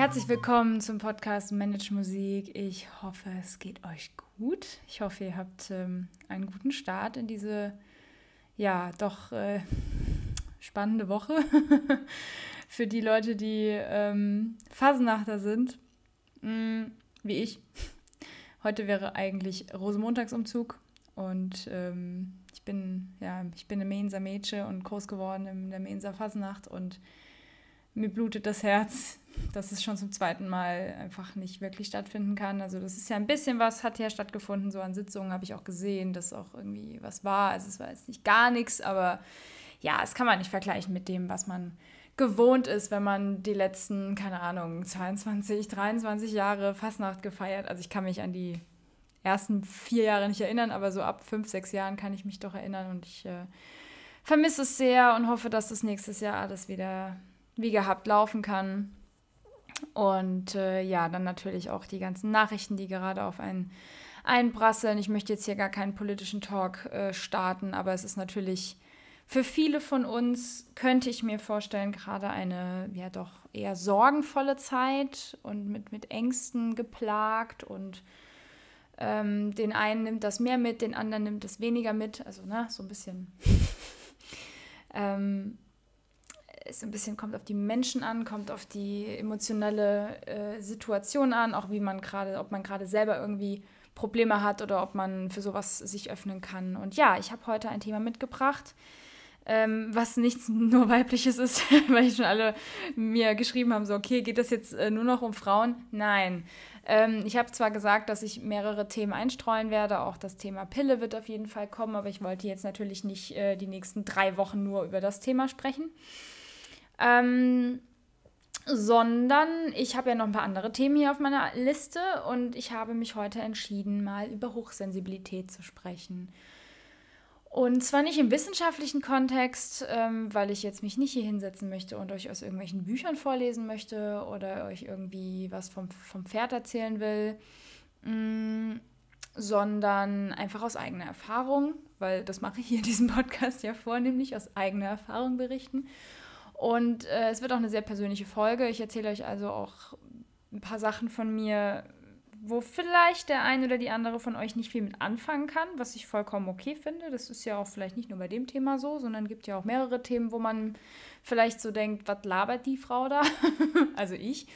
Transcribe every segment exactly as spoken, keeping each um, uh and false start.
Herzlich willkommen zum Podcast Manage Musik. Ich hoffe, es geht euch gut. Ich hoffe, ihr habt ähm, einen guten Start in diese, ja, doch äh, spannende Woche für die Leute, die ähm, Fasnachter sind, mm, wie ich. Heute wäre eigentlich Rosenmontagsumzug und ähm, ich bin, ja, ich bin eine Mainzer Mädchen und groß geworden in der Mainzer Fasnacht und mir blutet das Herz, dass es schon zum zweiten Mal einfach nicht wirklich stattfinden kann. Also das ist ja ein bisschen was, hat ja stattgefunden, so an Sitzungen habe ich auch gesehen, dass auch irgendwie was war. Also es war jetzt nicht gar nichts, aber ja, es kann man nicht vergleichen mit dem, was man gewohnt ist, wenn man die letzten, keine Ahnung, zweiundzwanzig, dreiundzwanzig Jahre Fastnacht gefeiert. Also ich kann mich an die ersten vier Jahre nicht erinnern, aber so ab fünf, sechs Jahren kann ich mich doch erinnern und ich äh, vermisse es sehr und hoffe, dass das nächstes Jahr alles wieder wie gehabt laufen kann. Und äh, ja, dann natürlich auch die ganzen Nachrichten, die gerade auf einen einprasseln. Ich möchte jetzt hier gar keinen politischen Talk äh, starten, aber es ist natürlich für viele von uns, könnte ich mir vorstellen, gerade eine ja doch eher sorgenvolle Zeit und mit, mit Ängsten geplagt und ähm, den einen nimmt das mehr mit, den anderen nimmt das weniger mit. Also ne, so ein bisschen ähm, es ein bisschen kommt auf die Menschen an, kommt auf die emotionale äh, Situation an, auch wie man gerade, ob man gerade selber irgendwie Probleme hat oder ob man für sowas sich öffnen kann. Und ja, ich habe heute ein Thema mitgebracht, ähm, was nichts nur Weibliches ist, weil schon alle mir geschrieben haben, so okay, geht das jetzt äh, nur noch um Frauen? Nein. Ähm, ich habe zwar gesagt, dass ich mehrere Themen einstreuen werde, auch das Thema Pille wird auf jeden Fall kommen, aber ich wollte jetzt natürlich nicht äh, die nächsten drei Wochen nur über das Thema sprechen. Ähm, sondern ich habe ja noch ein paar andere Themen hier auf meiner Liste und ich habe mich heute entschieden, mal über Hochsensibilität zu sprechen. Und zwar nicht im wissenschaftlichen Kontext, ähm, weil ich jetzt mich nicht hier hinsetzen möchte und euch aus irgendwelchen Büchern vorlesen möchte oder euch irgendwie was vom, vom Pferd erzählen will, mh, sondern einfach aus eigener Erfahrung, weil das mache ich hier in diesem Podcast ja vornehmlich, aus eigener Erfahrung berichten. Und äh, es wird auch eine sehr persönliche Folge. Ich erzähle euch also auch ein paar Sachen von mir, wo vielleicht der ein oder die andere von euch nicht viel mit anfangen kann, was ich vollkommen okay finde. Das ist ja auch vielleicht nicht nur bei dem Thema so, sondern es gibt ja auch mehrere Themen, wo man vielleicht so denkt, was labert die Frau da? Also ich.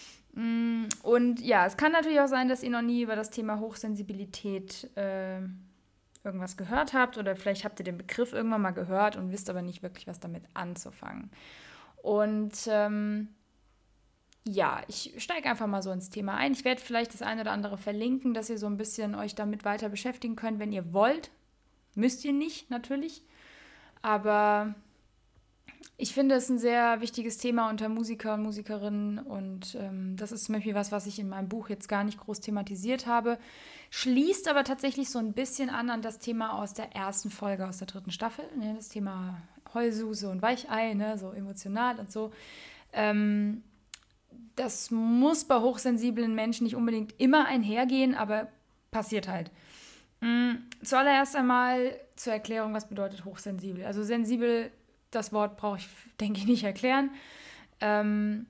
Und ja, es kann natürlich auch sein, dass ihr noch nie über das Thema Hochsensibilität äh, irgendwas gehört habt oder vielleicht habt ihr den Begriff irgendwann mal gehört und wisst aber nicht wirklich, was damit anzufangen. Und ähm, ja, ich steige einfach mal so ins Thema ein. Ich werde vielleicht das eine oder andere verlinken, dass ihr so ein bisschen euch damit weiter beschäftigen könnt, wenn ihr wollt. Müsst ihr nicht, natürlich. Aber ich finde es ein sehr wichtiges Thema unter Musiker und Musikerinnen und ähm, das ist zum Beispiel was, was ich in meinem Buch jetzt gar nicht groß thematisiert habe, schließt aber tatsächlich so ein bisschen an an das Thema aus der ersten Folge, aus der dritten Staffel, ne, das Thema Heulsuse und Weichei, ne, so emotional und so. Ähm, das muss bei hochsensiblen Menschen nicht unbedingt immer einhergehen, aber passiert halt. Mhm. Zuallererst einmal zur Erklärung, was bedeutet hochsensibel. Also sensibel, das Wort brauche ich, denke ich, nicht erklären. Ähm,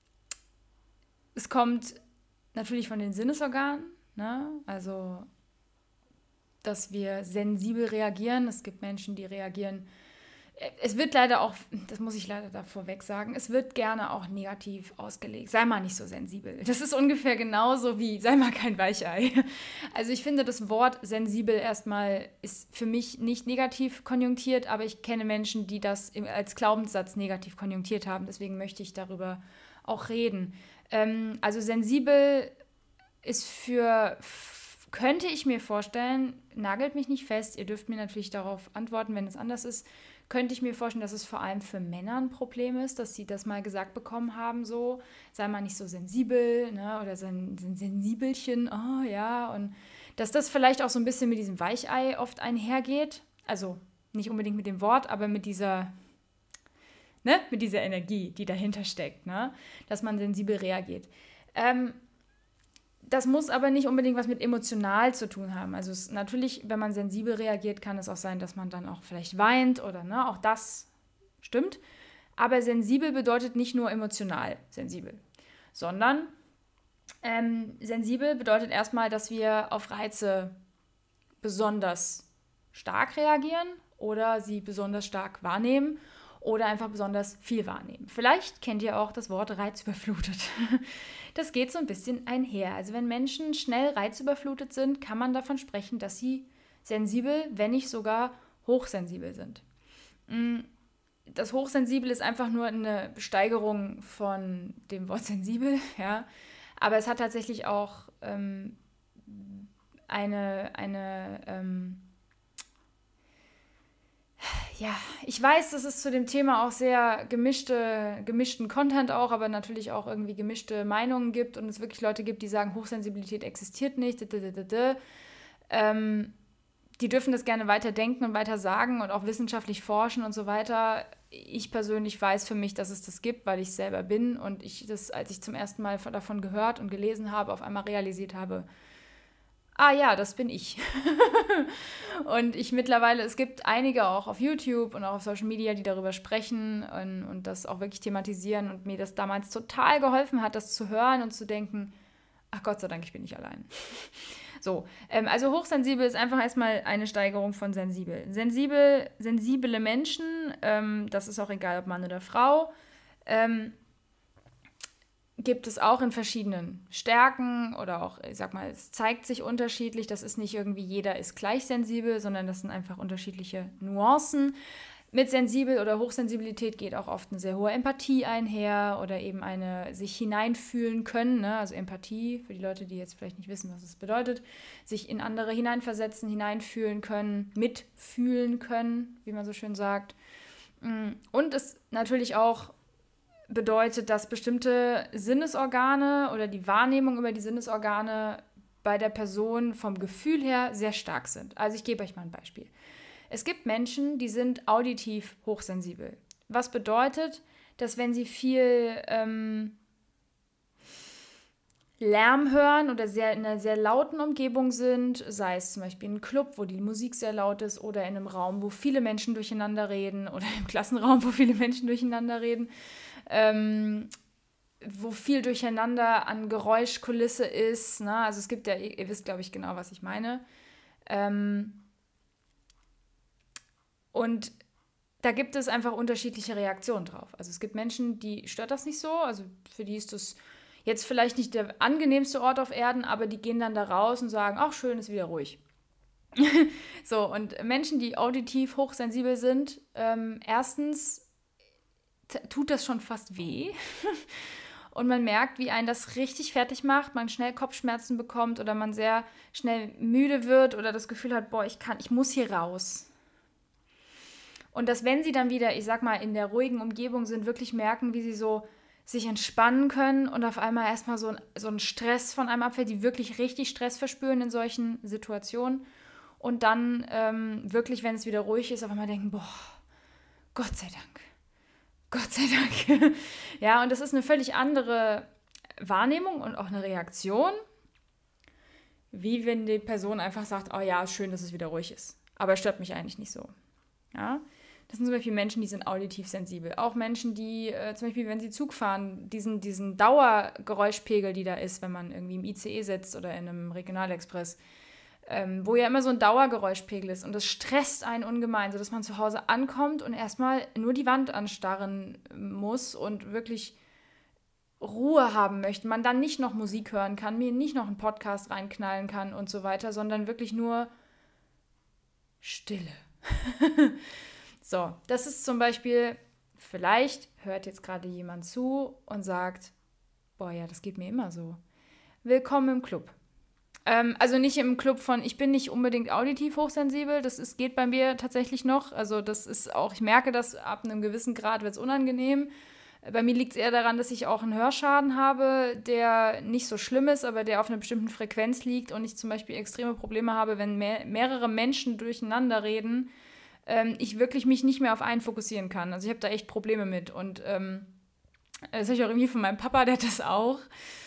es kommt natürlich von den Sinnesorganen, ne? Also, dass wir sensibel reagieren. Es gibt Menschen, die reagieren. Es wird leider auch, das muss ich leider da vorweg sagen, es wird gerne auch negativ ausgelegt. Sei mal nicht so sensibel. Das ist ungefähr genauso wie, sei mal kein Weichei. Also ich finde, das Wort sensibel erstmal ist für mich nicht negativ konjunktiert, aber ich kenne Menschen, die das als Glaubenssatz negativ konjunktiert haben. Deswegen möchte ich darüber auch reden. Ähm, also sensibel ist für, könnte ich mir vorstellen, nagelt mich nicht fest, ihr dürft mir natürlich darauf antworten, wenn es anders ist, könnte ich mir vorstellen, dass es vor allem für Männer ein Problem ist, dass sie das mal gesagt bekommen haben, so, sei mal nicht so sensibel, ne, oder so ein, so ein Sensibelchen, oh ja, und dass das vielleicht auch so ein bisschen mit diesem Weichei oft einhergeht, also nicht unbedingt mit dem Wort, aber mit dieser, ne, mit dieser Energie, die dahinter steckt, ne, dass man sensibel reagiert. Ähm, Das muss aber nicht unbedingt was mit emotional zu tun haben. Also es, natürlich, wenn man sensibel reagiert, kann es auch sein, dass man dann auch vielleicht weint oder ne, auch das stimmt. Aber sensibel bedeutet nicht nur emotional sensibel, sondern ähm, sensibel bedeutet erstmal, dass wir auf Reize besonders stark reagieren oder sie besonders stark wahrnehmen oder einfach besonders viel wahrnehmen. Vielleicht kennt ihr auch das Wort reizüberflutet. Das geht so ein bisschen einher. Also wenn Menschen schnell reizüberflutet sind, kann man davon sprechen, dass sie sensibel, wenn nicht sogar hochsensibel sind. Das Hochsensibel ist einfach nur eine Steigerung von dem Wort sensibel, ja. Aber es hat tatsächlich auch ähm, eine, eine ähm, ja, ich weiß, dass es zu dem Thema auch sehr gemischte, gemischten Content auch, aber natürlich auch irgendwie gemischte Meinungen gibt und es wirklich Leute gibt, die sagen, Hochsensibilität existiert nicht. Ähm, die dürfen das gerne weiter denken und weiter sagen und auch wissenschaftlich forschen und so weiter. Ich persönlich weiß für mich, dass es das gibt, weil ich es selber bin und ich das, als ich zum ersten Mal davon gehört und gelesen habe, auf einmal realisiert habe, ah ja, das bin ich. Und ich mittlerweile, es gibt einige auch auf YouTube und auch auf Social Media, die darüber sprechen und, und das auch wirklich thematisieren und mir das damals total geholfen hat, das zu hören und zu denken, ach Gott sei Dank, ich bin nicht allein. So, ähm, also hochsensibel ist einfach erstmal eine Steigerung von sensibel. Sensibel, sensible Menschen, ähm, das ist auch egal, ob Mann oder Frau, ähm, gibt es auch in verschiedenen Stärken oder auch, ich sag mal, es zeigt sich unterschiedlich. Das ist nicht irgendwie jeder ist gleich sensibel, sondern das sind einfach unterschiedliche Nuancen. Mit Sensibel oder Hochsensibilität geht auch oft eine sehr hohe Empathie einher oder eben eine sich hineinfühlen können, ne? Also Empathie, für die Leute, die jetzt vielleicht nicht wissen, was es bedeutet, sich in andere hineinversetzen, hineinfühlen können, mitfühlen können, wie man so schön sagt. Und es natürlich auch bedeutet, dass bestimmte Sinnesorgane oder die Wahrnehmung über die Sinnesorgane bei der Person vom Gefühl her sehr stark sind. Also ich gebe euch mal ein Beispiel. Es gibt Menschen, die sind auditiv hochsensibel. Was bedeutet, dass wenn sie viel ähm, Lärm hören oder sehr, in einer sehr lauten Umgebung sind, sei es zum Beispiel ein Club, wo die Musik sehr laut ist oder in einem Raum, wo viele Menschen durcheinander reden oder im Klassenraum, wo viele Menschen durcheinander reden, ähm, wo viel Durcheinander an Geräuschkulisse ist. Ne? Also es gibt ja, ihr wisst, glaube ich, genau, was ich meine. Ähm, und da gibt es einfach unterschiedliche Reaktionen drauf. Also es gibt Menschen, die stört das nicht so, also für die ist das jetzt vielleicht nicht der angenehmste Ort auf Erden, aber die gehen dann da raus und sagen, ach schön, ist wieder ruhig. So, und Menschen, die auditiv hochsensibel sind, ähm, erstens t- tut das schon fast weh. Und man merkt, wie einen das richtig fertig macht, man schnell Kopfschmerzen bekommt oder man sehr schnell müde wird oder das Gefühl hat, boah, ich kann, ich muss hier raus. Und dass, wenn sie dann wieder, ich sag mal, in der ruhigen Umgebung sind, wirklich merken, wie sie so sich entspannen können und auf einmal erstmal so ein, so ein Stress von einem abfällt, die wirklich richtig Stress verspüren in solchen Situationen und dann ähm, wirklich, wenn es wieder ruhig ist, auf einmal denken, boah, Gott sei Dank, Gott sei Dank. Ja, und das ist eine völlig andere Wahrnehmung und auch eine Reaktion, wie wenn die Person einfach sagt, oh ja, schön, dass es wieder ruhig ist, aber es stört mich eigentlich nicht so. Ja. Das sind zum Beispiel Menschen, die sind auditiv sensibel. Auch Menschen, die äh, zum Beispiel, wenn sie Zug fahren, diesen, diesen Dauergeräuschpegel, die da ist, wenn man irgendwie im I C E sitzt oder in einem Regionalexpress, ähm, wo ja immer so ein Dauergeräuschpegel ist und das stresst einen ungemein, sodass man zu Hause ankommt und erstmal nur die Wand anstarren muss und wirklich Ruhe haben möchte. Man dann nicht noch Musik hören kann, mir nicht noch einen Podcast reinknallen kann und so weiter, sondern wirklich nur Stille. So, das ist zum Beispiel, vielleicht hört jetzt gerade jemand zu und sagt, boah, ja, das geht mir immer so. Willkommen im Club. Ähm, also nicht im Club von, ich bin nicht unbedingt auditiv hochsensibel, das ist, geht bei mir tatsächlich noch. Also das ist auch, ich merke das, ab einem gewissen Grad wird es unangenehm. Bei mir liegt es eher daran, dass ich auch einen Hörschaden habe, der nicht so schlimm ist, aber der auf einer bestimmten Frequenz liegt und ich zum Beispiel extreme Probleme habe, wenn mehr, mehrere Menschen durcheinander reden, ich wirklich mich nicht mehr auf einen fokussieren kann. Also ich habe da echt Probleme mit. Und ähm, das habe ich auch irgendwie von meinem Papa, der hat das auch.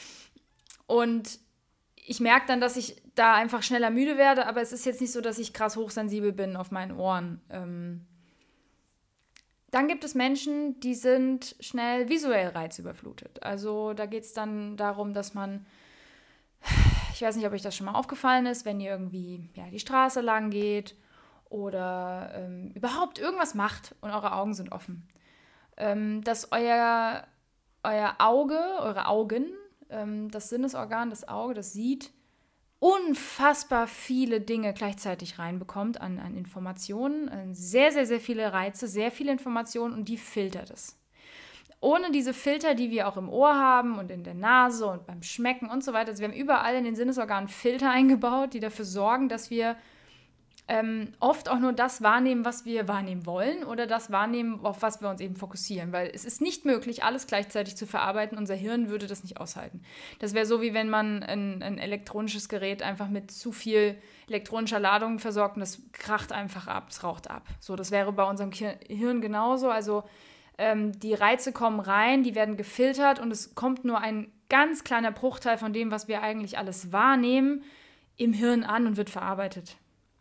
Und ich merke dann, dass ich da einfach schneller müde werde, aber es ist jetzt nicht so, dass ich krass hochsensibel bin auf meinen Ohren. Ähm, Dann gibt es Menschen, die sind schnell visuell reizüberflutet. Also da geht es dann darum, dass man, ich weiß nicht, ob euch das schon mal aufgefallen ist, wenn ihr irgendwie ja, die Straße lang geht oder ähm, überhaupt irgendwas macht und eure Augen sind offen, ähm, dass euer, euer Auge, eure Augen, ähm, das Sinnesorgan, das Auge, das sieht, unfassbar viele Dinge gleichzeitig reinbekommt an, an Informationen, äh, sehr, sehr, sehr viele Reize, sehr viele Informationen und die filtert es. Ohne diese Filter, die wir auch im Ohr haben und in der Nase und beim Schmecken und so weiter, also wir haben überall in den Sinnesorganen Filter eingebaut, die dafür sorgen, dass wir ähm, oft auch nur das wahrnehmen, was wir wahrnehmen wollen oder das wahrnehmen, auf was wir uns eben fokussieren. Weil es ist nicht möglich, alles gleichzeitig zu verarbeiten. Unser Hirn würde das nicht aushalten. Das wäre so, wie wenn man ein, ein elektronisches Gerät einfach mit zu viel elektronischer Ladung versorgt und das kracht einfach ab, es raucht ab. So, das wäre bei unserem Hirn genauso. Also ähm, die Reize kommen rein, die werden gefiltert und es kommt nur ein ganz kleiner Bruchteil von dem, was wir eigentlich alles wahrnehmen, im Hirn an und wird verarbeitet.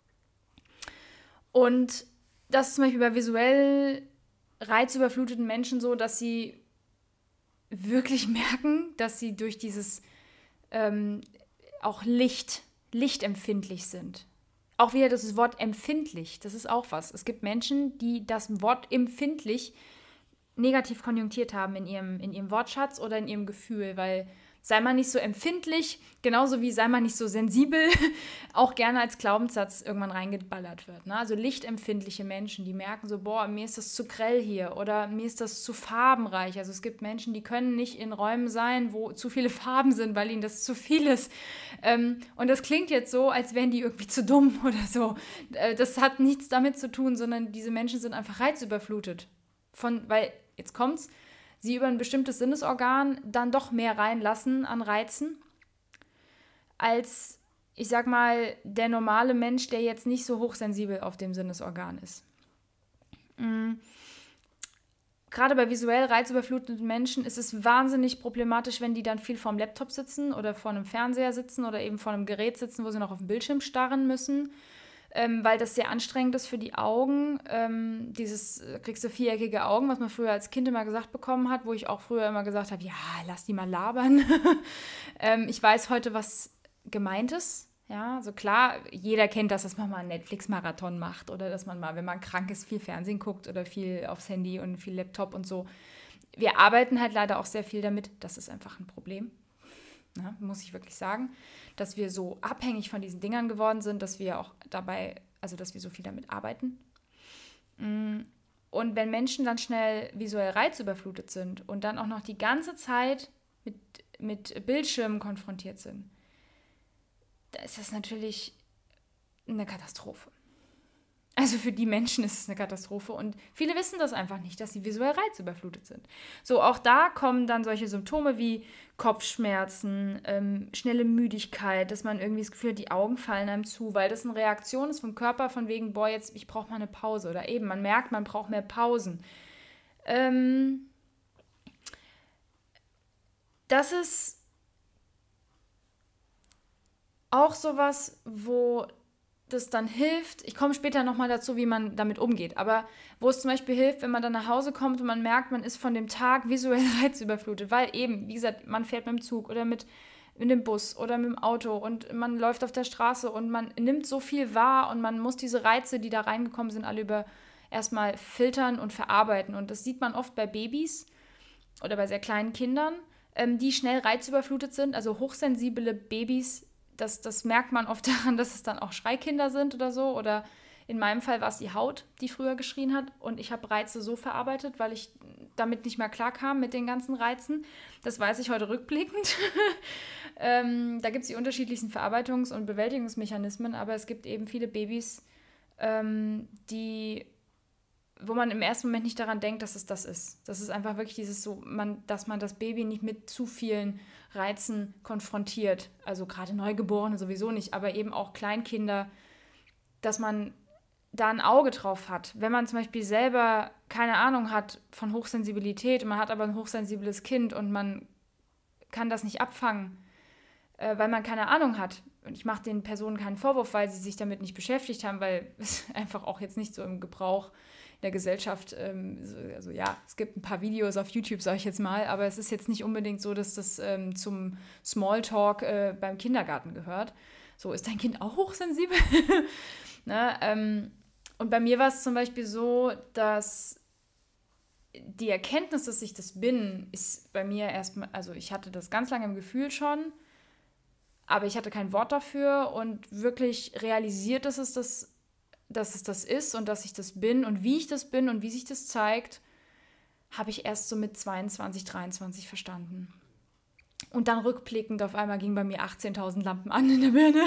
Und das ist zum Beispiel bei visuell reizüberfluteten Menschen so, dass sie wirklich merken, dass sie durch dieses ähm, auch Licht, lichtempfindlich sind. Auch wieder das Wort empfindlich, das ist auch was. Es gibt Menschen, die das Wort empfindlich negativ konjunktiert haben in ihrem, in ihrem Wortschatz oder in ihrem Gefühl, weil sei man nicht so empfindlich, genauso wie sei man nicht so sensibel, auch gerne als Glaubenssatz irgendwann reingeballert wird. Ne? Also lichtempfindliche Menschen, die merken so, boah, mir ist das zu grell hier oder mir ist das zu farbenreich. Also es gibt Menschen, die können nicht in Räumen sein, wo zu viele Farben sind, weil ihnen das zu viel ist. Ähm, und das klingt jetzt so, als wären die irgendwie zu dumm oder so. Äh, das hat nichts damit zu tun, sondern diese Menschen sind einfach reizüberflutet. Von, weil, jetzt kommt's, sie über ein bestimmtes Sinnesorgan dann doch mehr reinlassen an Reizen, als, ich sag mal, der normale Mensch, der jetzt nicht so hochsensibel auf dem Sinnesorgan ist. Mhm. Gerade bei visuell reizüberfluteten Menschen ist es wahnsinnig problematisch, wenn die dann viel vorm Laptop sitzen oder vor einem Fernseher sitzen oder eben vor einem Gerät sitzen, wo sie noch auf den Bildschirm starren müssen. Ähm, weil das sehr anstrengend ist für die Augen. Ähm, dieses, kriegst du viereckige Augen, was man früher als Kind immer gesagt bekommen hat, wo ich auch früher immer gesagt habe, ja, lass die mal labern. ähm, ich weiß heute, was gemeint ist. Ja, also klar, jeder kennt das, dass man mal einen Netflix-Marathon macht oder dass man mal, wenn man krank ist, viel Fernsehen guckt oder viel aufs Handy und viel Laptop und so. Wir arbeiten halt leider auch sehr viel damit. Das ist einfach ein Problem. Ja, muss ich wirklich sagen, dass wir so abhängig von diesen Dingern geworden sind, dass wir auch dabei, also dass wir so viel damit arbeiten. Und wenn Menschen dann schnell visuell reizüberflutet sind und dann auch noch die ganze Zeit mit, mit Bildschirmen konfrontiert sind, da ist das natürlich eine Katastrophe. Also für die Menschen ist es eine Katastrophe und viele wissen das einfach nicht, dass sie visuell reizüberflutet sind. So, auch da kommen dann solche Symptome wie Kopfschmerzen, ähm, schnelle Müdigkeit, dass man irgendwie das Gefühl hat, die Augen fallen einem zu, weil das eine Reaktion ist vom Körper von wegen, boah, jetzt, ich brauche mal eine Pause. Oder eben, man merkt, man braucht mehr Pausen. Ähm, das ist auch sowas, wo das dann hilft, ich komme später nochmal dazu, wie man damit umgeht, aber wo es zum Beispiel hilft, wenn man dann nach Hause kommt und man merkt, man ist von dem Tag visuell reizüberflutet, weil eben, wie gesagt, man fährt mit dem Zug oder mit, mit dem Bus oder mit dem Auto und man läuft auf der Straße und man nimmt so viel wahr und man muss diese Reize, die da reingekommen sind, alle über erstmal filtern und verarbeiten und das sieht man oft bei Babys oder bei sehr kleinen Kindern, ähm, die schnell reizüberflutet sind, also hochsensible Babys. Das, das merkt man oft daran, dass es dann auch Schreikinder sind oder so. Oder in meinem Fall war es die Haut, die früher geschrien hat. Und ich habe Reize so verarbeitet, weil ich damit nicht mehr klarkam mit den ganzen Reizen. Das weiß ich heute rückblickend. ähm, da gibt es die unterschiedlichsten Verarbeitungs- und Bewältigungsmechanismen. Aber es gibt eben viele Babys, ähm, die, wo man im ersten Moment nicht daran denkt, dass es das ist. Das ist einfach wirklich dieses so, man, dass man das Baby nicht mit zu vielen Reizen konfrontiert. Also gerade Neugeborene sowieso nicht, aber eben auch Kleinkinder, dass man da ein Auge drauf hat. Wenn man zum Beispiel selber keine Ahnung hat von Hochsensibilität, man hat aber ein hochsensibles Kind und man kann das nicht abfangen, äh, weil man keine Ahnung hat. Und ich mache den Personen keinen Vorwurf, weil sie sich damit nicht beschäftigt haben, weil es einfach auch jetzt nicht so im Gebrauch der Gesellschaft, ähm, so, also ja, es gibt ein paar Videos auf YouTube, sage ich jetzt mal, aber es ist jetzt nicht unbedingt so, dass das ähm, zum Smalltalk äh, beim Kindergarten gehört. So, ist dein Kind auch hochsensibel? ne, ähm, und bei mir war es zum Beispiel so, dass die Erkenntnis, dass ich das bin, ist bei mir erstmal, also ich hatte das ganz lange im Gefühl schon, aber ich hatte kein Wort dafür und wirklich realisiert, dass es das, dass es das ist und dass ich das bin und wie ich das bin und wie sich das zeigt, habe ich erst so mit zweiundzwanzig, dreiundzwanzig verstanden. Und dann rückblickend auf einmal ging bei mir achtzehntausend Lampen an in der Birne.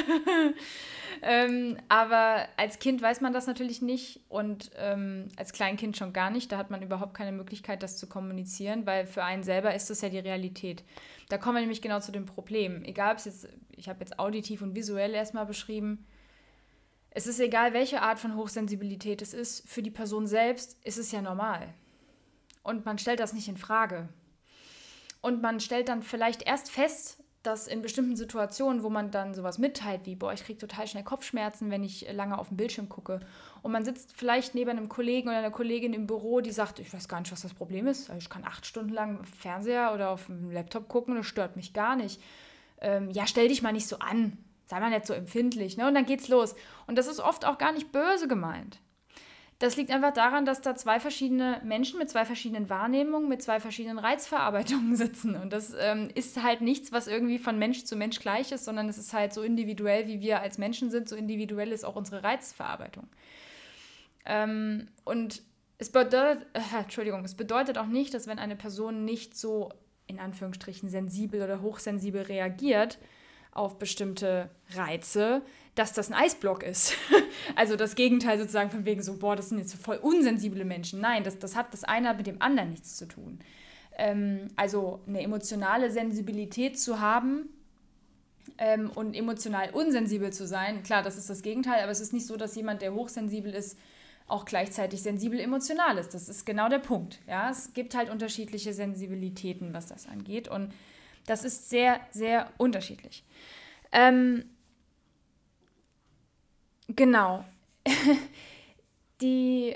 ähm, aber als Kind weiß man das natürlich nicht und ähm, als Kleinkind schon gar nicht. Da hat man überhaupt keine Möglichkeit, das zu kommunizieren, weil für einen selber ist das ja die Realität. Da kommen wir nämlich genau zu dem Problem. Egal, ob es jetzt, ich habe jetzt auditiv und visuell erstmal beschrieben, es ist egal, welche Art von Hochsensibilität es ist, für die Person selbst ist es ja normal. Und man stellt das nicht in Frage. Und man stellt dann vielleicht erst fest, dass in bestimmten Situationen, wo man dann sowas mitteilt, wie, boah, ich kriege total schnell Kopfschmerzen, wenn ich lange auf den Bildschirm gucke. Und man sitzt vielleicht neben einem Kollegen oder einer Kollegin im Büro, die sagt, ich weiß gar nicht, was das Problem ist. Ich kann acht Stunden lang auf Fernseher oder auf dem Laptop gucken, das stört mich gar nicht. Ähm, ja, stell dich mal nicht so an, sei mal nicht so empfindlich. Ne? Und dann geht's los. Und das ist oft auch gar nicht böse gemeint. Das liegt einfach daran, dass da zwei verschiedene Menschen mit zwei verschiedenen Wahrnehmungen, mit zwei verschiedenen Reizverarbeitungen sitzen. Und das ähm, ist halt nichts, was irgendwie von Mensch zu Mensch gleich ist, sondern es ist halt so individuell, wie wir als Menschen sind, so individuell ist auch unsere Reizverarbeitung. Ähm, und es bedeutet, äh, Entschuldigung, es bedeutet auch nicht, dass wenn eine Person nicht so, in Anführungsstrichen, sensibel oder hochsensibel reagiert auf bestimmte Reize, dass das ein Eisblock ist. Also das Gegenteil sozusagen von wegen so, boah, das sind jetzt so voll unsensible Menschen. Nein, das, das hat das eine mit dem anderen nichts zu tun. Ähm, also eine emotionale Sensibilität zu haben ähm, und emotional unsensibel zu sein, klar, das ist das Gegenteil, aber es ist nicht so, dass jemand, der hochsensibel ist, auch gleichzeitig sensibel emotional ist. Das ist genau der Punkt. Ja? Es gibt halt unterschiedliche Sensibilitäten, was das angeht, und das ist sehr, sehr unterschiedlich. Ähm, genau. Die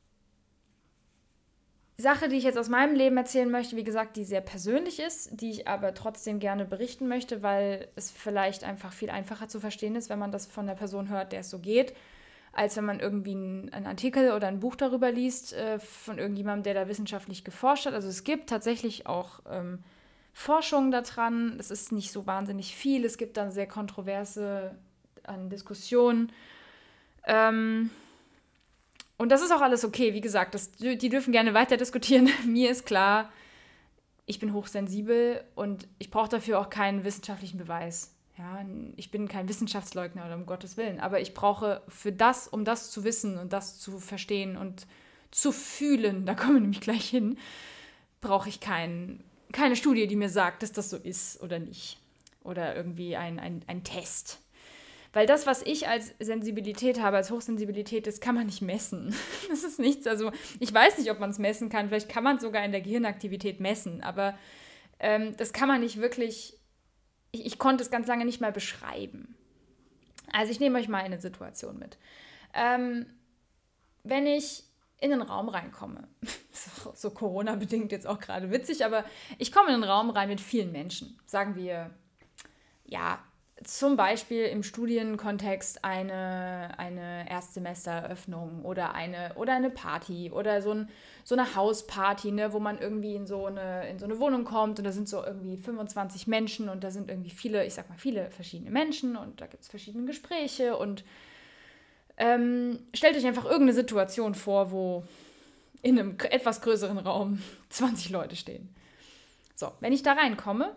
Sache, die ich jetzt aus meinem Leben erzählen möchte, wie gesagt, die sehr persönlich ist, die ich aber trotzdem gerne berichten möchte, weil es vielleicht einfach viel einfacher zu verstehen ist, wenn man das von der Person hört, der es so geht, als wenn man irgendwie einen, einen Artikel oder ein Buch darüber liest äh, von irgendjemandem, der da wissenschaftlich geforscht hat. Also es gibt tatsächlich auch ähm, Forschung daran. Es ist nicht so wahnsinnig viel. Es gibt dann sehr kontroverse an Diskussionen. Ähm, und das ist auch alles okay. Wie gesagt, das, die dürfen gerne weiter diskutieren. Mir ist klar, ich bin hochsensibel und ich brauche dafür auch keinen wissenschaftlichen Beweis. Ja, ich bin kein Wissenschaftsleugner oder um Gottes Willen. Aber ich brauche für das, um das zu wissen und das zu verstehen und zu fühlen, da kommen wir nämlich gleich hin, brauche ich keinen keine Studie, die mir sagt, dass das so ist oder nicht. Oder irgendwie ein, ein, ein Test. Weil das, was ich als Sensibilität habe, als Hochsensibilität, das kann man nicht messen. Das ist nichts, also ich weiß nicht, ob man es messen kann. Vielleicht kann man es sogar in der Gehirnaktivität messen. Aber ähm, das kann man nicht wirklich, ich, ich konnte es ganz lange nicht mal beschreiben. Also ich nehme euch mal eine Situation mit. Ähm, wenn ich in einen Raum reinkomme. So Corona-bedingt jetzt auch gerade witzig, aber ich komme in einen Raum rein mit vielen Menschen. Sagen wir, ja, zum Beispiel im Studienkontext eine, eine Erstsemestereröffnung oder eine, oder eine Party oder so, ein, so eine Hausparty, ne, wo man irgendwie in so, eine, in so eine Wohnung kommt und da sind so irgendwie fünfundzwanzig Menschen und da sind irgendwie viele, ich sag mal, viele verschiedene Menschen und da gibt es verschiedene Gespräche und Ähm, stellt euch einfach irgendeine Situation vor, wo in einem etwas größeren Raum zwanzig Leute stehen. So, wenn ich da reinkomme,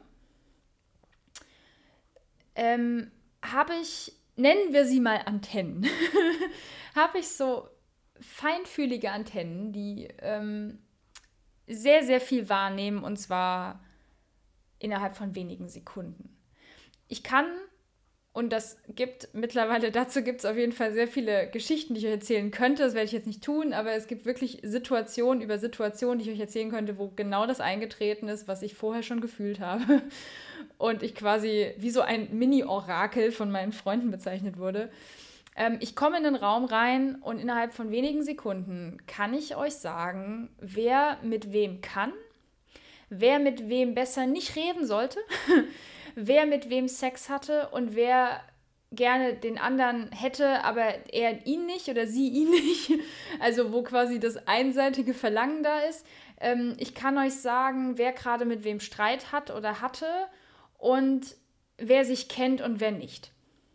ähm, habe ich, nennen wir sie mal Antennen, habe ich so feinfühlige Antennen, die ähm, sehr, sehr viel wahrnehmen und zwar innerhalb von wenigen Sekunden. Ich kann Und das gibt mittlerweile, dazu gibt es auf jeden Fall sehr viele Geschichten, die ich euch erzählen könnte. Das werde ich jetzt nicht tun, aber es gibt wirklich Situationen über Situationen, die ich euch erzählen könnte, wo genau das eingetreten ist, was ich vorher schon gefühlt habe. Und ich quasi wie so ein Mini-Orakel von meinen Freunden bezeichnet wurde. Ähm, ich komme in den Raum rein und innerhalb von wenigen Sekunden kann ich euch sagen, wer mit wem kann, wer mit wem besser nicht reden sollte, wer mit wem Sex hatte und wer gerne den anderen hätte, aber er ihn nicht oder sie ihn nicht. Also wo quasi das einseitige Verlangen da ist. Ähm, ich kann euch sagen, wer gerade mit wem Streit hat oder hatte und wer sich kennt und wer nicht.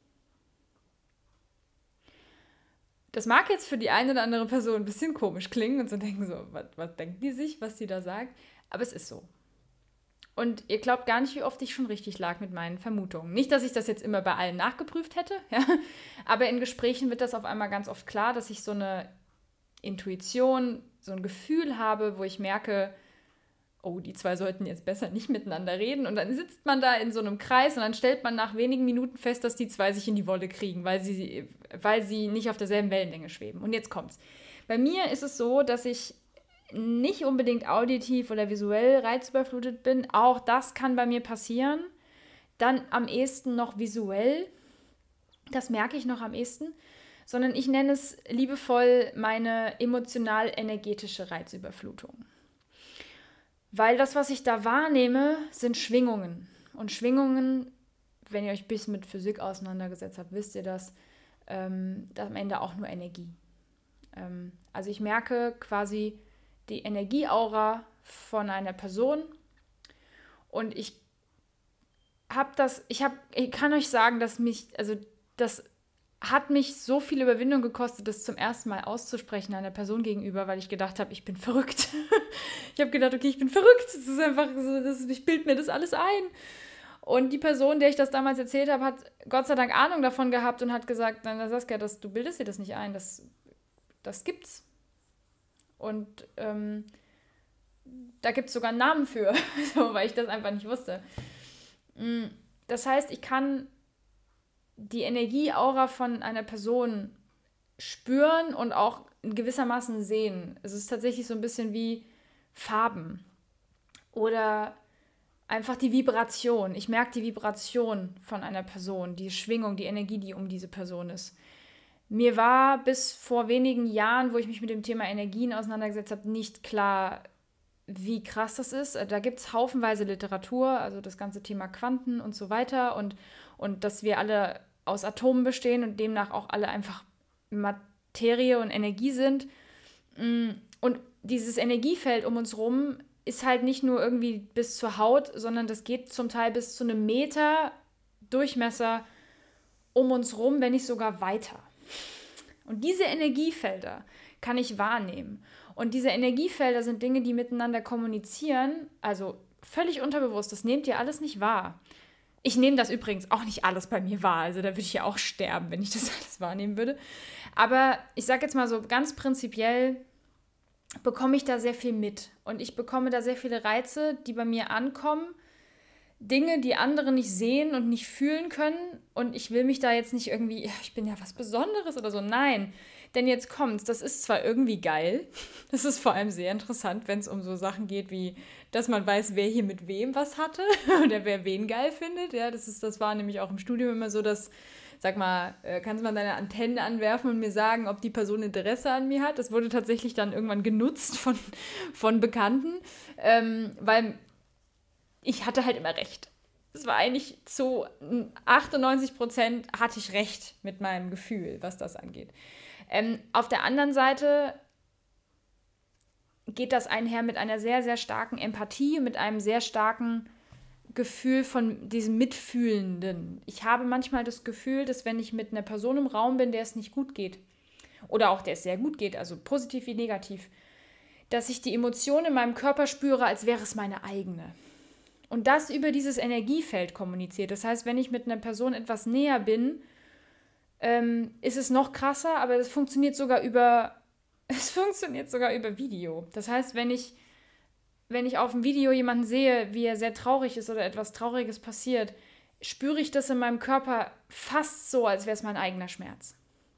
Das mag jetzt für die eine oder andere Person ein bisschen komisch klingen und so denken so, was, was denkt die sich, was sie da sagt? Aber es ist so. Und ihr glaubt gar nicht, wie oft ich schon richtig lag mit meinen Vermutungen. Nicht, dass ich das jetzt immer bei allen nachgeprüft hätte, ja? Aber in Gesprächen wird das auf einmal ganz oft klar, dass ich so eine Intuition, so ein Gefühl habe, wo ich merke, oh, die zwei sollten jetzt besser nicht miteinander reden. Und dann sitzt man da in so einem Kreis und dann stellt man nach wenigen Minuten fest, dass die zwei sich in die Wolle kriegen, weil sie, weil sie nicht auf derselben Wellenlänge schweben. Und jetzt kommt's. Bei mir ist es so, dass ich nicht unbedingt auditiv oder visuell reizüberflutet bin. Auch das kann bei mir passieren. Dann am ehesten noch visuell. Das merke ich noch am ehesten. Sondern ich nenne es liebevoll meine emotional-energetische Reizüberflutung. Weil das, was ich da wahrnehme, sind Schwingungen. Und Schwingungen, wenn ihr euch ein bisschen mit Physik auseinandergesetzt habt, wisst ihr das, ähm, das am Ende auch nur Energie. Ähm, also ich merke quasi die Energieaura von einer Person und ich habe das, ich habe, ich kann euch sagen, dass mich, also das hat mich so viel Überwindung gekostet, das zum ersten Mal auszusprechen einer Person gegenüber, weil ich gedacht habe, ich bin verrückt. Ich habe gedacht, okay, ich bin verrückt. Das ist einfach so, das, ich bilde mir das alles ein. Und die Person, der ich das damals erzählt habe, hat Gott sei Dank Ahnung davon gehabt und hat gesagt, nein, Saskia, das, du bildest dir das nicht ein, das, das gibt's. Und ähm, da gibt es sogar einen Namen für, so, weil ich das einfach nicht wusste. Das heißt, ich kann die Energieaura von einer Person spüren und auch in gewissermaßen sehen. Es ist tatsächlich so ein bisschen wie Farben oder einfach die Vibration. Ich merke die Vibration von einer Person, die Schwingung, die Energie, die um diese Person ist. Mir war bis vor wenigen Jahren, wo ich mich mit dem Thema Energien auseinandergesetzt habe, nicht klar, wie krass das ist. Da gibt es haufenweise Literatur, also das ganze Thema Quanten und so weiter und, und dass wir alle aus Atomen bestehen und demnach auch alle einfach Materie und Energie sind. Und dieses Energiefeld um uns rum ist halt nicht nur irgendwie bis zur Haut, sondern das geht zum Teil bis zu einem Meter Durchmesser um uns rum, wenn nicht sogar weiter. Und diese Energiefelder kann ich wahrnehmen. Und diese Energiefelder sind Dinge, die miteinander kommunizieren, also völlig unterbewusst, das nehmt ihr alles nicht wahr. Ich nehme das übrigens auch nicht alles bei mir wahr, also da würde ich ja auch sterben, wenn ich das alles wahrnehmen würde. Aber ich sage jetzt mal so ganz prinzipiell, bekomme ich da sehr viel mit. Und ich bekomme da sehr viele Reize, die bei mir ankommen, Dinge, die andere nicht sehen und nicht fühlen können. Und ich will mich da jetzt nicht irgendwie, ich bin ja was Besonderes oder so. Nein, denn jetzt kommt's. Das ist zwar irgendwie geil, das ist vor allem sehr interessant, wenn es um so Sachen geht wie, dass man weiß, wer hier mit wem was hatte oder wer wen geil findet. Ja, das ist, das war nämlich auch im Studium immer so, dass, sag mal, kannst du mal deine Antennen anwerfen und mir sagen, ob die Person Interesse an mir hat. Das wurde tatsächlich dann irgendwann genutzt von, von Bekannten, ähm, weil ich hatte halt immer recht. Es war eigentlich zu achtundneunzig Prozent hatte ich recht mit meinem Gefühl, was das angeht. Ähm, auf der anderen Seite geht das einher mit einer sehr, sehr starken Empathie, mit einem sehr starken Gefühl von diesem Mitfühlenden. Ich habe manchmal das Gefühl, dass wenn ich mit einer Person im Raum bin, der es nicht gut geht, oder auch der es sehr gut geht, also positiv wie negativ, dass ich die Emotionen in meinem Körper spüre, als wäre es meine eigene. Und das über dieses Energiefeld kommuniziert. Das heißt, wenn ich mit einer Person etwas näher bin, ähm, ist es noch krasser, aber es funktioniert sogar über, es funktioniert sogar über Video. Das heißt, wenn ich, wenn ich auf dem Video jemanden sehe, wie er sehr traurig ist oder etwas Trauriges passiert, spüre ich das in meinem Körper fast so, als wäre es mein eigener Schmerz.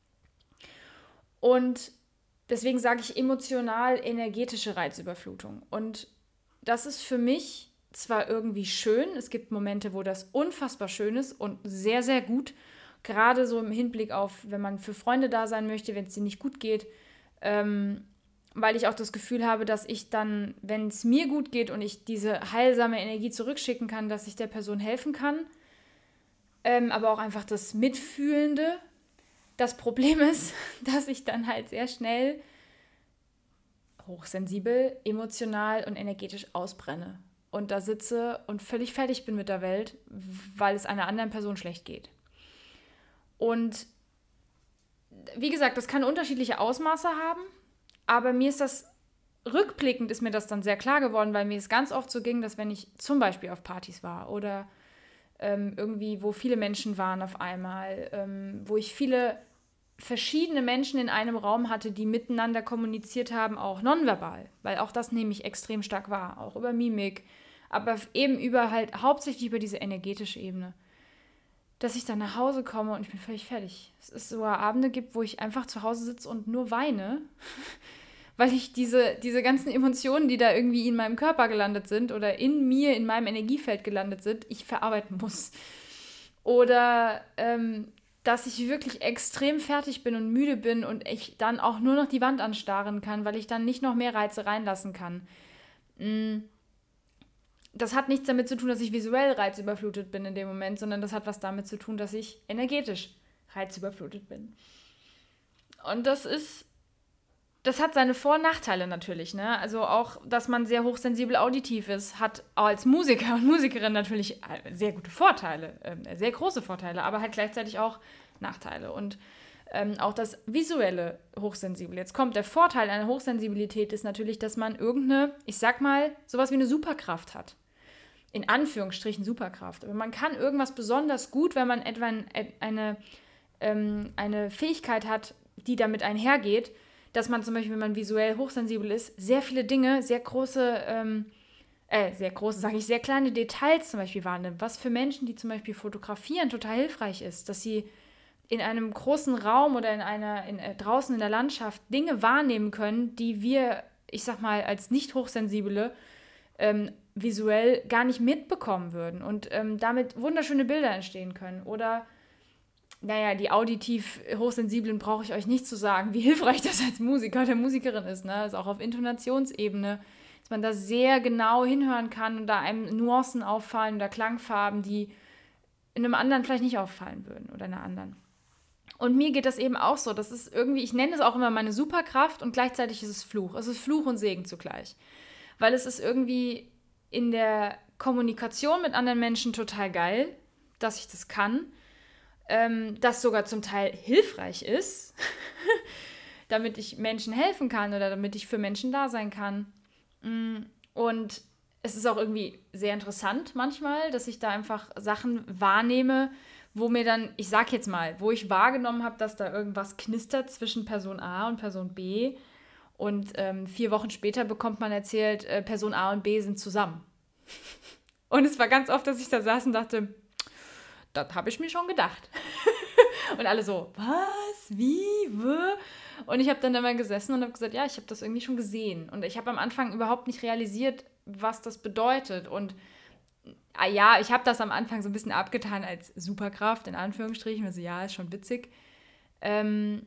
Und deswegen sage ich emotional-energetische Reizüberflutung. Und das ist für mich zwar irgendwie schön, es gibt Momente, wo das unfassbar schön ist und sehr, sehr gut Gerade so im Hinblick auf, wenn man für Freunde da sein möchte, wenn es denen nicht gut geht, ähm, weil ich auch das Gefühl habe, dass ich dann, wenn es mir gut geht und ich diese heilsame Energie zurückschicken kann, dass ich der Person helfen kann, ähm, aber auch einfach das Mitfühlende. Das Problem ist, dass ich dann halt sehr schnell hochsensibel, emotional und energetisch ausbrenne und da sitze und völlig fertig bin mit der Welt, weil es einer anderen Person schlecht geht. Und wie gesagt, das kann unterschiedliche Ausmaße haben, aber mir ist das, rückblickend ist mir das dann sehr klar geworden, weil mir es ganz oft so ging, dass wenn ich zum Beispiel auf Partys war oder ähm, irgendwie, wo viele Menschen waren auf einmal, ähm, wo ich viele verschiedene Menschen in einem Raum hatte, die miteinander kommuniziert haben, auch nonverbal, weil auch das nehme ich extrem stark wahr, auch über Mimik, aber eben über halt hauptsächlich über diese energetische Ebene, dass ich dann nach Hause komme und ich bin völlig fertig. Es ist sogar Abende gibt, wo ich einfach zu Hause sitze und nur weine, weil ich diese, diese ganzen Emotionen, die da irgendwie in meinem Körper gelandet sind oder in mir, in meinem Energiefeld gelandet sind, ich verarbeiten muss. Oder ähm, dass ich wirklich extrem fertig bin und müde bin und ich dann auch nur noch die Wand anstarren kann, weil ich dann nicht noch mehr Reize reinlassen kann. Das hat nichts damit zu tun, dass ich visuell reizüberflutet bin in dem Moment, sondern das hat was damit zu tun, dass ich energetisch reizüberflutet bin. Und das ist, das hat seine Vor- und Nachteile natürlich, ne? Also auch, dass man sehr hochsensibel auditiv ist, hat auch als Musiker und Musikerin natürlich sehr gute Vorteile, äh, sehr große Vorteile, aber halt gleichzeitig auch Nachteile. Und ähm, auch das visuelle Hochsensibel. Jetzt kommt der Vorteil einer Hochsensibilität ist natürlich, dass man irgendeine, ich sag mal, sowas wie eine Superkraft hat. In Anführungsstrichen Superkraft. Aber man kann irgendwas besonders gut, wenn man etwa eine, eine, ähm, eine Fähigkeit hat, die damit einhergeht, dass man zum Beispiel, wenn man visuell hochsensibel ist, sehr viele Dinge, sehr große, ähm, äh, sehr große, sage ich, sehr kleine Details zum Beispiel wahrnimmt. Was für Menschen, die zum Beispiel fotografieren, total hilfreich ist, dass sie in einem großen Raum oder in einer, in, äh, draußen in der Landschaft Dinge wahrnehmen können, die wir, ich sag mal, als nicht hochsensible ähm, visuell gar nicht mitbekommen würden und ähm, damit wunderschöne Bilder entstehen können. Oder naja, die auditiv Hochsensiblen brauche ich euch nicht zu sagen, wie hilfreich das als Musiker oder Musikerin ist. Ne? Also auch auf Intonationsebene, dass man da sehr genau hinhören kann und da einem Nuancen auffallen oder Klangfarben, die in einem anderen vielleicht nicht auffallen würden oder in einer anderen. Und mir geht das eben auch so. Das ist irgendwie, ich nenne es auch immer meine Superkraft und gleichzeitig ist es Fluch. Es ist Fluch und Segen zugleich. Weil es ist irgendwie in der Kommunikation mit anderen Menschen total geil, dass ich das kann. Ähm, das sogar zum Teil hilfreich ist, damit ich Menschen helfen kann oder damit ich für Menschen da sein kann. Und es ist auch irgendwie sehr interessant manchmal, dass ich da einfach Sachen wahrnehme, wo mir dann, ich sag jetzt mal, wo ich wahrgenommen habe, dass da irgendwas knistert zwischen Person A und Person B und ähm, vier Wochen später bekommt man erzählt, äh, Person A und B sind zusammen. Und es war ganz oft, dass ich da saß und dachte, das habe ich mir schon gedacht. Und alle so, was, wie, w? Und ich habe dann immer gesessen und habe gesagt, ja, ich habe das irgendwie schon gesehen. Und ich habe am Anfang überhaupt nicht realisiert, was das bedeutet. Und ah, ja, ich habe das am Anfang so ein bisschen abgetan als Superkraft, in Anführungsstrichen. Also ja, ist schon witzig. Ähm,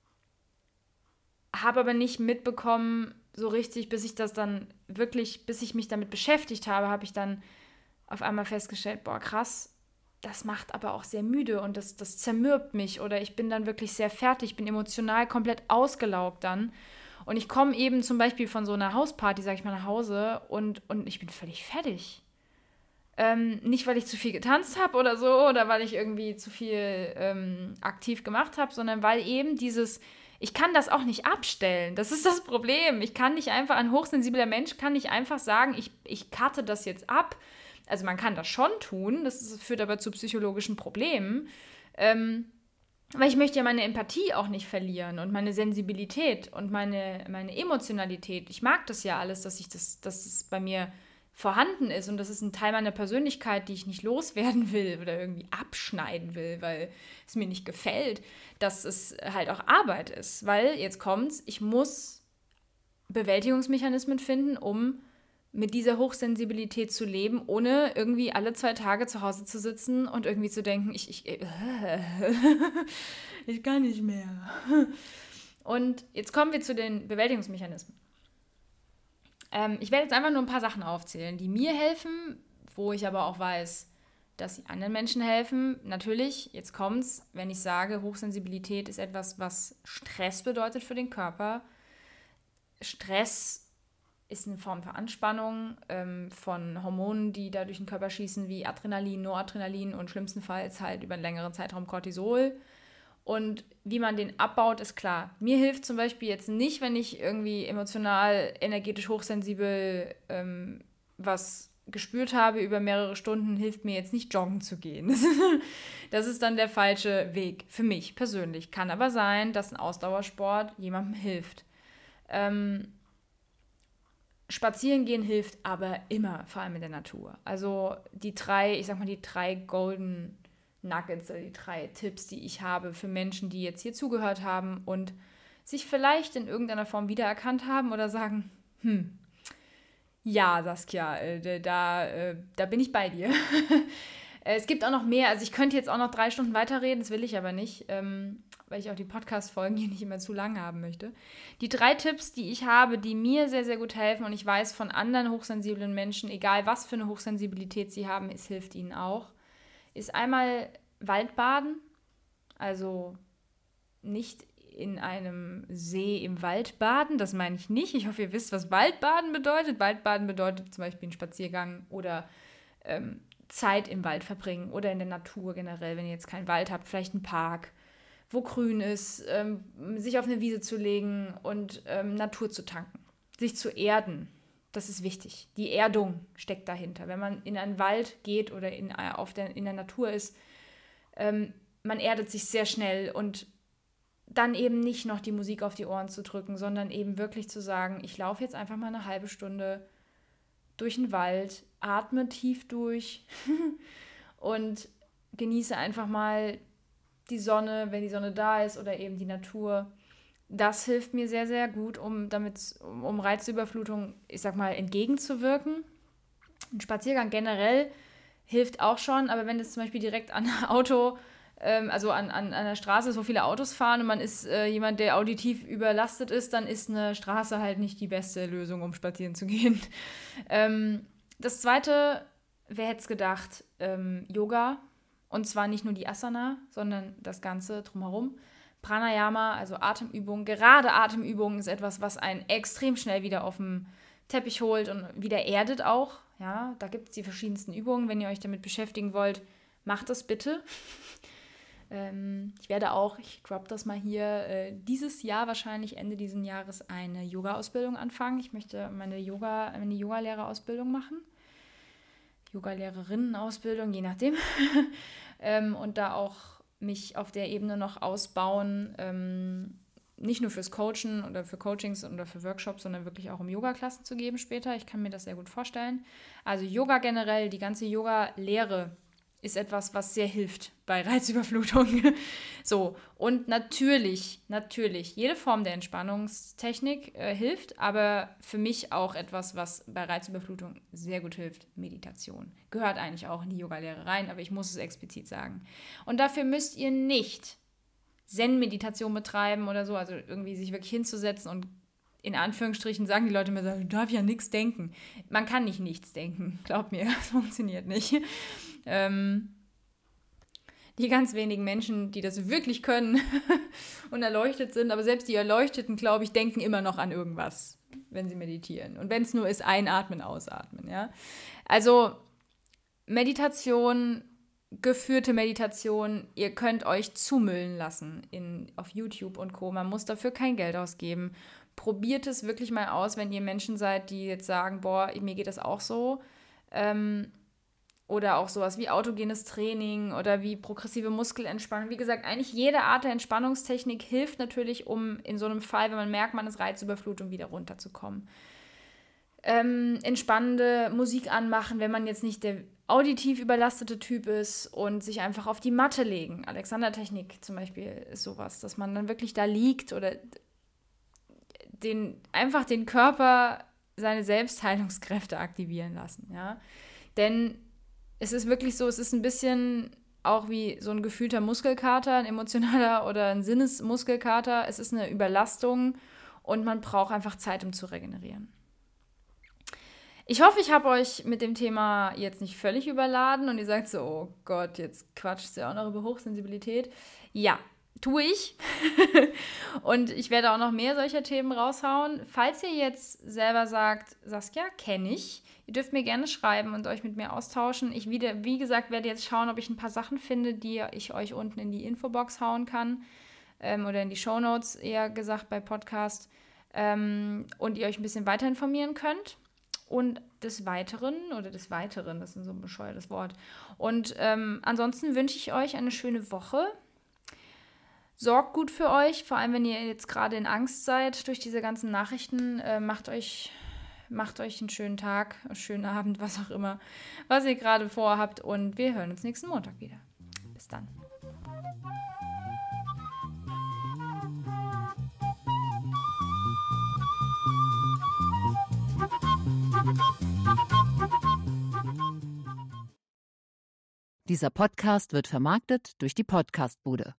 habe aber nicht mitbekommen, so richtig, bis ich das dann wirklich, bis ich mich damit beschäftigt habe, habe ich dann auf einmal festgestellt, boah, krass, das macht aber auch sehr müde und das, das zermürbt mich oder ich bin dann wirklich sehr fertig, bin emotional komplett ausgelaugt dann und ich komme eben zum Beispiel von so einer Hausparty, sag ich mal, nach Hause und, und ich bin völlig fertig. Ähm, nicht, weil ich zu viel getanzt habe oder so oder weil ich irgendwie zu viel ähm, aktiv gemacht habe, sondern weil eben dieses, ich kann das auch nicht abstellen. Das ist das Problem. Ich kann nicht einfach, ein hochsensibler Mensch kann nicht einfach sagen, ich, ich cutte das jetzt ab. Also man kann das schon tun, das ist, führt aber zu psychologischen Problemen. Ähm, weil ich möchte ja meine Empathie auch nicht verlieren und meine Sensibilität und meine, meine Emotionalität. Ich mag das ja alles, dass ich das, dass es bei mir vorhanden ist und das ist ein Teil meiner Persönlichkeit, die ich nicht loswerden will oder irgendwie abschneiden will, weil es mir nicht gefällt, dass es halt auch Arbeit ist. Weil, jetzt kommt's, ich muss Bewältigungsmechanismen finden, um mit dieser Hochsensibilität zu leben, ohne irgendwie alle zwei Tage zu Hause zu sitzen und irgendwie zu denken, ich, ich, äh, ich kann nicht mehr. Und jetzt kommen wir zu den Bewältigungsmechanismen. Ähm, ich werde jetzt einfach nur ein paar Sachen aufzählen, die mir helfen, wo ich aber auch weiß, dass sie anderen Menschen helfen. Natürlich, jetzt kommt's, wenn ich sage, Hochsensibilität ist etwas, was Stress bedeutet für den Körper. Stress ist eine Form von Anspannung ähm, von Hormonen, die da durch den Körper schießen, wie Adrenalin, Noradrenalin und schlimmstenfalls halt über einen längeren Zeitraum Cortisol. Und wie man den abbaut, ist klar. Mir hilft zum Beispiel jetzt nicht, wenn ich irgendwie emotional, energetisch hochsensibel ähm, was gespürt habe über mehrere Stunden, hilft mir jetzt nicht joggen zu gehen. Das ist dann der falsche Weg für mich persönlich. Kann aber sein, dass ein Ausdauersport jemandem hilft. Ähm, Spazieren gehen hilft aber immer, vor allem in der Natur. Also die drei, ich sag mal, die drei Golden Nuggets, die drei Tipps, die ich habe für Menschen, die jetzt hier zugehört haben und sich vielleicht in irgendeiner Form wiedererkannt haben oder sagen, hm, ja, Saskia, äh, da, äh, da bin ich bei dir. Es gibt auch noch mehr, also ich könnte jetzt auch noch drei Stunden weiterreden, das will ich aber nicht, ähm, weil ich auch die Podcast-Folgen hier nicht immer zu lang haben möchte. Die drei Tipps, die ich habe, die mir sehr, sehr gut helfen und ich weiß von anderen hochsensiblen Menschen, egal was für eine Hochsensibilität sie haben, es hilft ihnen auch, ist einmal Waldbaden, also nicht in einem See im Wald baden, das meine ich nicht. Ich hoffe, ihr wisst, was Waldbaden bedeutet. Waldbaden bedeutet zum Beispiel einen Spaziergang oder ähm, Zeit im Wald verbringen oder in der Natur generell, wenn ihr jetzt keinen Wald habt, vielleicht einen Park, wo grün ist, ähm, sich auf eine Wiese zu legen und ähm, Natur zu tanken, sich zu erden. Das ist wichtig. Die Erdung steckt dahinter. Wenn man in einen Wald geht oder in, auf der, in der Natur ist, ähm, man erdet sich sehr schnell und dann eben nicht noch die Musik auf die Ohren zu drücken, sondern eben wirklich zu sagen, ich laufe jetzt einfach mal eine halbe Stunde durch den Wald, atme tief durch und genieße einfach mal die Sonne, wenn die Sonne da ist oder eben die Natur. Das hilft mir sehr, sehr gut, um damit um, um Reizüberflutung, ich sag mal, entgegenzuwirken. Ein Spaziergang generell hilft auch schon, aber wenn das zum Beispiel direkt an ein Auto, ähm, also an, an, an einer Straße ist, wo viele Autos fahren und man ist äh, jemand, der auditiv überlastet ist, dann ist eine Straße halt nicht die beste Lösung, um spazieren zu gehen. Ähm, das zweite, wer hätte es gedacht, ähm, Yoga. Und zwar nicht nur die Asana, sondern das Ganze drumherum. Pranayama, also Atemübungen. Gerade Atemübungen ist etwas, was einen extrem schnell wieder auf den Teppich holt und wieder erdet auch. Ja, da gibt es die verschiedensten Übungen. Wenn ihr euch damit beschäftigen wollt, macht das bitte. ähm, ich werde auch, ich drop das mal hier, äh, dieses Jahr wahrscheinlich, Ende dieses Jahres, eine Yoga-Ausbildung anfangen. Ich möchte meine Yoga, meine Yoga-Lehrerausbildung machen. Yoga-Lehrerinnen-Ausbildung, je nachdem. ähm, und da auch mich auf der Ebene noch ausbauen, ähm, nicht nur fürs Coachen oder für Coachings oder für Workshops, sondern wirklich auch um Yoga-Klassen zu geben später. Ich kann mir das sehr gut vorstellen. Also Yoga generell, die ganze Yoga-Lehre ist etwas, was sehr hilft bei Reizüberflutung. So, und natürlich, natürlich, jede Form der Entspannungstechnik äh, hilft, aber für mich auch etwas, was bei Reizüberflutung sehr gut hilft, Meditation. Gehört eigentlich auch in die Yoga-Lehre rein, aber ich muss es explizit sagen. Und dafür müsst ihr nicht Zen-Meditation betreiben oder so, also irgendwie sich wirklich hinzusetzen und in Anführungsstrichen sagen die Leute mir, du darfst ja nichts denken. Man kann nicht nichts denken, glaubt mir, das funktioniert nicht. Ähm, die ganz wenigen Menschen, die das wirklich können und erleuchtet sind, aber selbst die Erleuchteten, glaube ich, denken immer noch an irgendwas, wenn sie meditieren. Und wenn es nur ist, einatmen, ausatmen. Ja? Also Meditation, geführte Meditation, ihr könnt euch zumüllen lassen in, auf YouTube und Co. Man muss dafür kein Geld ausgeben. Probiert es wirklich mal aus, wenn ihr Menschen seid, die jetzt sagen, boah, mir geht das auch so. Ähm, oder auch sowas wie autogenes Training oder wie progressive Muskelentspannung. Wie gesagt, eigentlich jede Art der Entspannungstechnik hilft natürlich, um in so einem Fall, wenn man merkt, man ist Reizüberflutung, wieder runterzukommen. Ähm, entspannende Musik anmachen, wenn man jetzt nicht der auditiv überlastete Typ ist und sich einfach auf die Matte legen. Alexander-Technik zum Beispiel ist sowas, dass man dann wirklich da liegt oder den, einfach den Körper seine Selbstheilungskräfte aktivieren lassen, ja. Denn es ist wirklich so, es ist ein bisschen auch wie so ein gefühlter Muskelkater, ein emotionaler oder ein Sinnesmuskelkater. Es ist eine Überlastung und man braucht einfach Zeit, um zu regenerieren. Ich hoffe, ich habe euch mit dem Thema jetzt nicht völlig überladen und ihr sagt so, oh Gott, jetzt quatschst du ja auch noch über Hochsensibilität. Ja, tue ich. Und ich werde auch noch mehr solcher Themen raushauen. Falls ihr jetzt selber sagt, Saskia, kenne ich, ihr dürft mir gerne schreiben und euch mit mir austauschen. Ich, wieder, wie gesagt, werde jetzt schauen, ob ich ein paar Sachen finde, die ich euch unten in die Infobox hauen kann. Ähm, oder in die Shownotes, eher gesagt, bei Podcast. Ähm, und ihr euch ein bisschen weiter informieren könnt. Und des Weiteren, oder des Weiteren, das ist so ein bescheuertes Wort. Und ähm, ansonsten wünsche ich euch eine schöne Woche. Sorgt gut für euch, vor allem wenn ihr jetzt gerade in Angst seid durch diese ganzen Nachrichten. Äh, macht euch, macht euch einen schönen Tag, einen schönen Abend, was auch immer, was ihr gerade vorhabt. Und wir hören uns nächsten Montag wieder. Bis dann. Dieser Podcast wird vermarktet durch die Podcastbude.